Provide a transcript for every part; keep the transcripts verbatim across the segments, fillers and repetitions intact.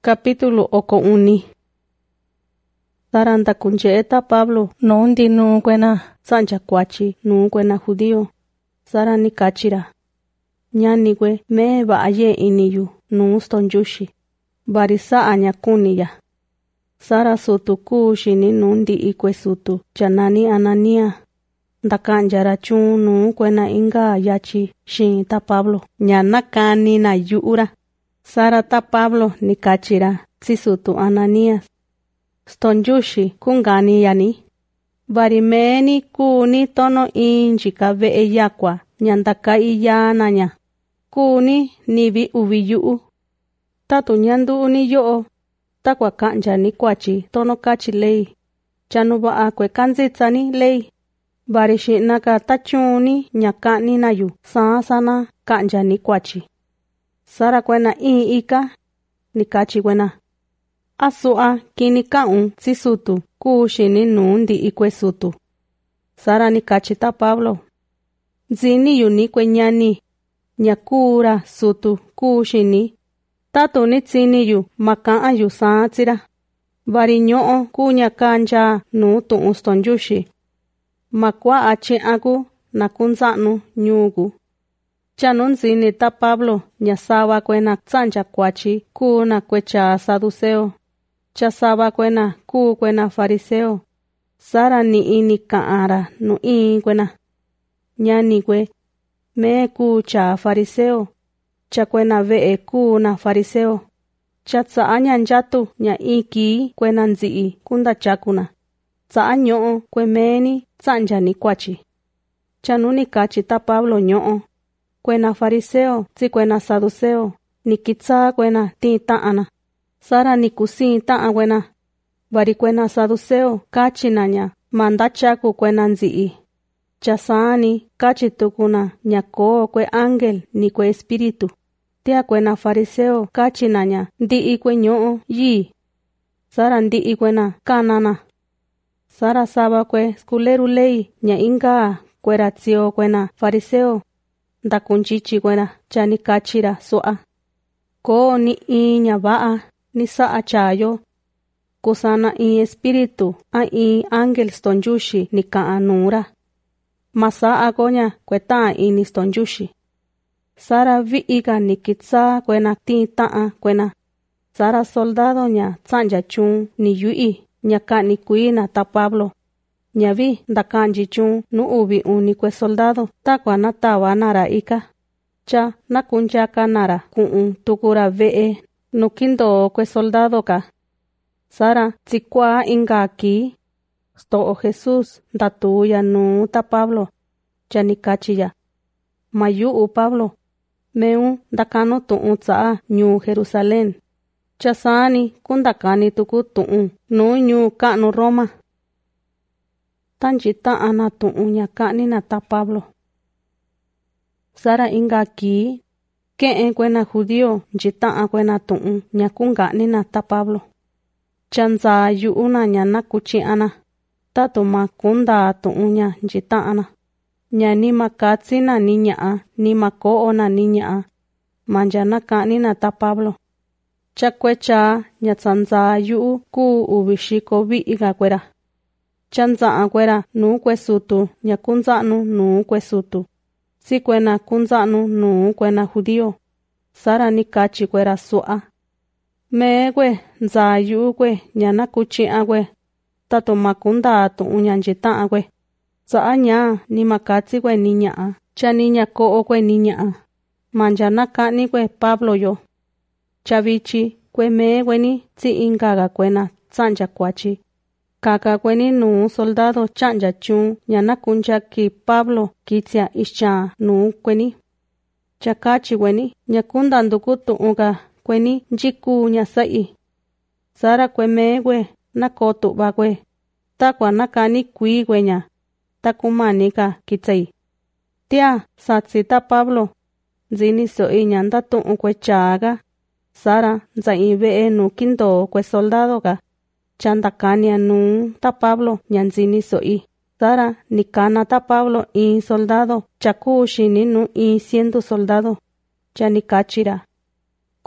Capítulo oko uni. Saranda kunjeeta Pablo nondi nuu kwena sanja kwachi nuu kwena judío. Sara ni kachira. Ñanikwe me vaaye iniyu nuu stonjushi. Barisa anyakuniya. Sara sutu kushini nundi ikwe sutu chanani Anania. Ndakanjara chun nuu kwena inga yachi shin ta Pablo. Ñanakani na yuura. Sara ta Pablo ni kachira tsisutu Ananias. Stonjushi kungani yani. Barimeni kuni tono inji kave yakwa nyandaka iyananya. Kuni nibi uviyu. Tatu nyandu uni yoo. Takwa kanja ni kwachi tono kachi lei. Chanuba akwe kanzitsani lei. Barishi naka tachuni nyakani nayu saasana kanja ni kwachi. Sara kwena ii ika ni kachi kwena. Asua kini kaun tsisutu kushini nundi ikwe sutu. Sara ni kachi ta Pablo. Zini yuni kwe nyani. Nyakura sutu kushini. Tatu ni tsini yu makaa yu saatsira. Bari nyoo kunya kanja nu tuun stonjushi. Makwa achi aku na kunzanu nyugu. Chanun zini ta Pablo nyasawa kwena tsanja kwachi ku na kwecha saduceo. Chasawa kwena ku kwena fariseo. Sara ni ini kaara nu ii kwena. Nyani kwe me ku cha fariseo. Cha kwena vee ku na fariseo. Cha tsa nyanjatu nya iki kwena nzii kunda chakuna. Tsa nyoo kwe meni tsanja ni kwachi. Chanuni kachi ta Pablo nyoo. Kwena fariseo tsi kwena saduceo ni kitsa kwena ti taana. Sara ni kusi taa kwena. Bari kwena saduceo kachi nanya manda chaku kwena nzii. Chasani kachi tukuna nyako kwe angel ni kwe espiritu. Tia kwena fariseo kachi nanya ndi ikwe nyoo yi. Sara ndi ikwena kanana. Sara saba kwe skuleru lei nya inga kwera tsio kwena fariseo. Ndakunchichi kwena chani kachira soa. Ko ni iña vaa ni saa chayo. Kusana i espiritu a i angel stonjushi ni kaanura. Masaa konya kweta ini stonjushi. Sara viiga ni kitsa kwena ti taa kwena. Sara soldado nya tsanja chun ni yui nyaka ni kuina ta Pablo. Nyavi ndakanji chun nu ubi uni kwe soldado takwa natawa nara ika. Cha nakunjaka nara kuun tukura vee nukindo kwe soldado ka. Sara tsikwa inga ki. Sto Jesus ndatuya nu ta Pablo. Chani kachiya. Mayu u Pablo. Meu ndakano tuun tsaa nyu Jerusalén. Chasani kundakani tuku tuun nu nyu kanu Roma. Tanjita ana tuun nyakani na ta Pablo. Sara inga ki. Keen kwena judío njita kwena tuun nyakungani na ta Pablo. Chanza yu una nyana kuchi ana. Tatu makunda tuun nya njita ana. Nya ni makatsi na niñaa ni makoo na niñaa. Manjana kani na ta Pablo. Chakwecha nyatsanza yu ku ubishiko vi iga kwera. Chanza kwera nu kwe sutu nyakunzanu nu kwe sutu. Si kwena kunzanu nu kwena judío. Sara ni kachi kwera soa. Me kwe nza yu kwe nyana kuchi agwe. Tato makunda tu unyanjita agwe. Saa nya ni makatsi kwe niñaa. Cha niña koo kwe niñaa. Manjana kani kwe Pablo yo. Chavichi kwe me kweni tsi ingaga kwena tsanja kwachi. Kaka kweni nu soldado chanja chun nyana kunja ki Pablo kitsia isha nu kweni. Chakachi kweni nyakunda nduku tuunga kweni njiku nyasai. Sara kwe me kwe nakotu ba kwe. Takwa nakani kui kwenya. Takumanika kitsai. Tia satsita Pablo. Zini soi nyanda tuun kwe chaga. Sara nza ibe nu kindo kwe soldado ka. Chandakania nu ta Pablo nyanzini soi. Sara nikana ta Pablo in soldado. Chakushi ni nu in siendo soldado. Chani kachira.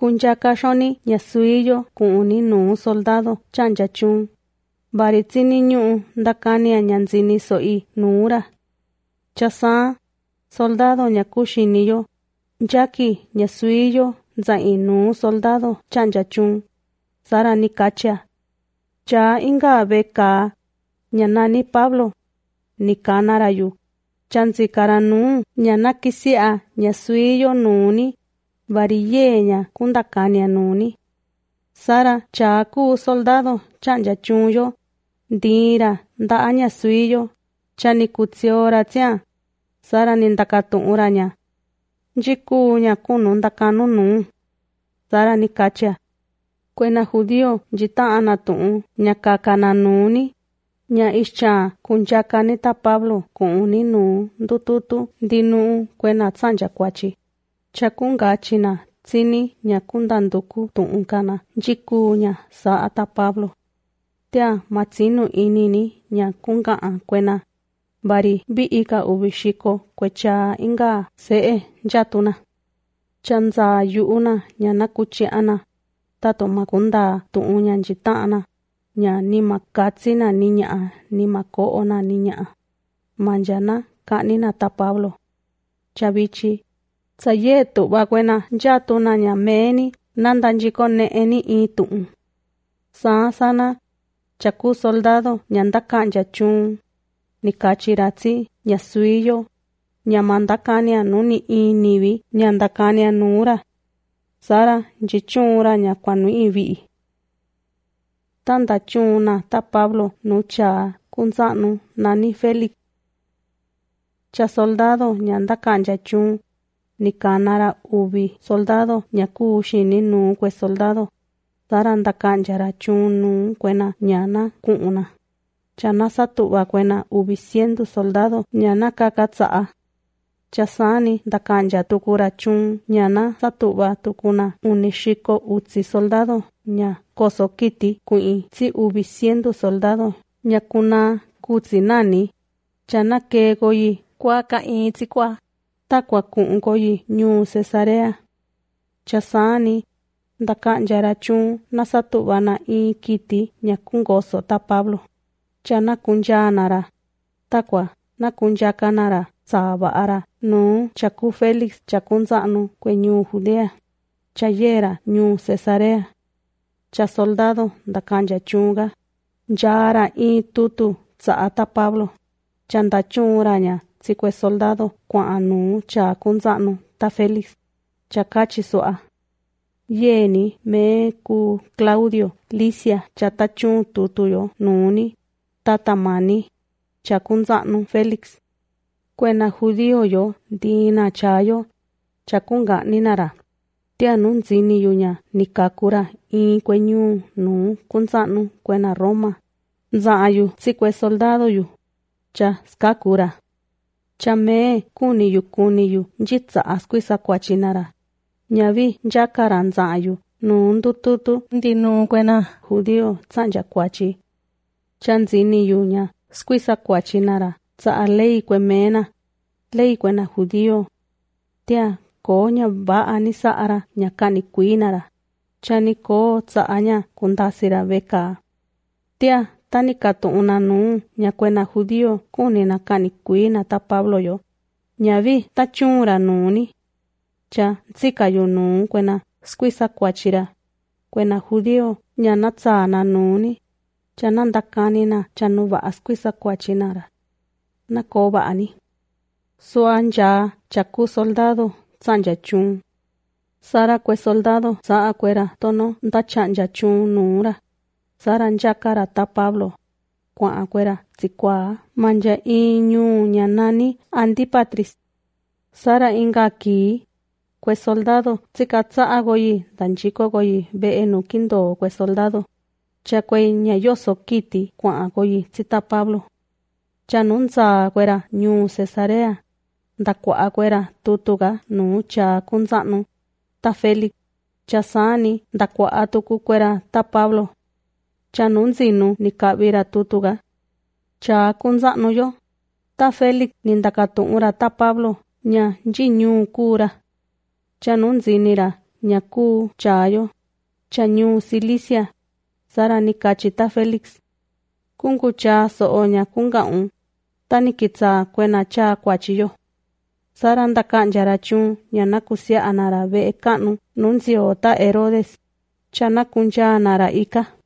kunyaka xoni ñasuiyo kuuni nuu soldado chancha chun. Bari tsini ñuu ndakania ñanzini soi nuura. Chasa soldado ñakuxiniyo yaki ñasuiyo nzai nuu soldado chancha chun. Sara ni kachia. Cha inga beka ñanani Pablo ni kanarayu. Chanzi karanu ñana kisia ñasuiyo nuni. Bari yeña kundakania nuni. Sara cha ku soldado chancha chunyo. Ndira ndaa ñasuiyo. Chani kutsiora tia. Sara ni ndakatunraña. Njikuña kunu ndakanu nuu. Sara ni kachia. Kuena judío njitaana tu'un ñakakana nuni. Ña ischa kunyakani ta Pablo kuuni nuu ndututu ndinu kuena tsancha kuachi. Chakungachina tsini ñakundanduku tu'un kana njikuña saa ta Pablo. Tia matsinu inini ñakungaa kuena. Bari bi'ika ubixiko kuecha inga se'e njatuna. Chanza yu'una ñana kuchiana. Tato makunda tu'uña njitaana. Ña nima katsina niña nima ko'ona niña. Manjana kanina ta Pablo. Chavichi. Tsaye tu'ba kuena njatuna ña meeni nanda njiko ne'eni in tu'un. Saa sana. Chaku soldado ñandakancha chun. Nikachiratsi ñasuiyo. Ñamandakania nuni inivi ñandakania nuura. Sara njichunra ña kuanui vi'i. Tanda chuna ta Pablo nucha kunzanu nani Felix. Cha soldado ñandakancha chun. Nikanara uvi soldado ñakuxini nuu kue soldado. Sara ndakanchara chun nuu kuena ñana ku'una. Chana satu'ba kuena uvi ciento soldado ñana kakatsaa. Chasani ndakancha tukura chun ñana satu'ba tukuna unixiko utsi soldado ña koso kiti ku'i tsi uvi ciento soldado ñakuna kutsi nani. Chana ke goyi kwa ka in tsi kwa. Takwa ku'un goyi ñuu Cesarea. Chasani ndakanchara chun nasatu'ba na in kiti ñakungoso ta Pablo. Chana kunchanara. Takwa nakunchakanara tsaba'ara nuu chaku Felix chakunzanu kue ñuu Judea. Chayera ñuu Cesarea. Cha soldado ndakancha chunga. Nchara in tutu tsaa ta Pablo. Chandachunraña tsikue soldado kua'a nuu chakunzanu ta Felix. Chakachi so'a. Yeni me ku Claudio Licia chatachun tutuyo nuni. Tatamani chakunzanu Felix. Kuena judío yo dina chayo. Chakunganinara. Tia nunzini yuña nikakura in kue ñuu nuu kunzanu kuena Roma. Nzaayu tsikue soldado yu. Cha skakura. Cha me kuniyu kuniyu njitsa askuisa kuachinara. Ñavi njakara nzaayu nuu ndututu ndinu kuena judío tsancha kuachi. Chanzini yuña skuisa kuachinara. Tsaa lei kue mena. Lei kuena judío. Tia ko ña ba'a ni sa'ara ñakani kuinara. Chani ko tsa'aña kundasira beka. Tia tani katu'una nuu ña kuena judío kunina kani kuina ta Pablo yo. Ñavi tachunra nuni. Cha ntsikayu nuu kuena skuisa kuachira. Kuena judío ñana tsana nuni. Chana ndakanina chanu ba'a skuisa kuachinara. Nako ba'ani. Sua nja chaku soldado tsancha chun. Sara kue soldado saa kuera tono ndachancha chun nuura. Sara njakara ta Pablo. Kua'a kuera tsikua manja iñu ñanani Antipatris. Sara inga ki. Kue soldado tsikatsaa goyi danchiko goyi be'e nukindo kue soldado. Cha kue ñayoso kiti kua'a goyi tsita Pablo. Cha nunza kuera ñuu Cesarea. Ndakua'a kuera tutuga nuu cha kunzanu ta Felix. Cha sani ndakua'a tuku kuera ta Pablo. Cha nunzinu nikavira tutuga. Cha kunzanu yo. Ta Felix nindakatu'ura ta Pablo ña njiñu kura. Cha nunzinira ña kuu tyayo tya ñuu Cilicia. Sara ni kachi ta Felix: kunku tyaa so'o ña kunka'un ta ni kitsaa kuena tyaa kuatyiyo. Sara ndaka'ndyara tyuun ña nakusia'anara ve'e ka'nu nuu nsiyo ta Herodes, tya nakuntyaanara ika.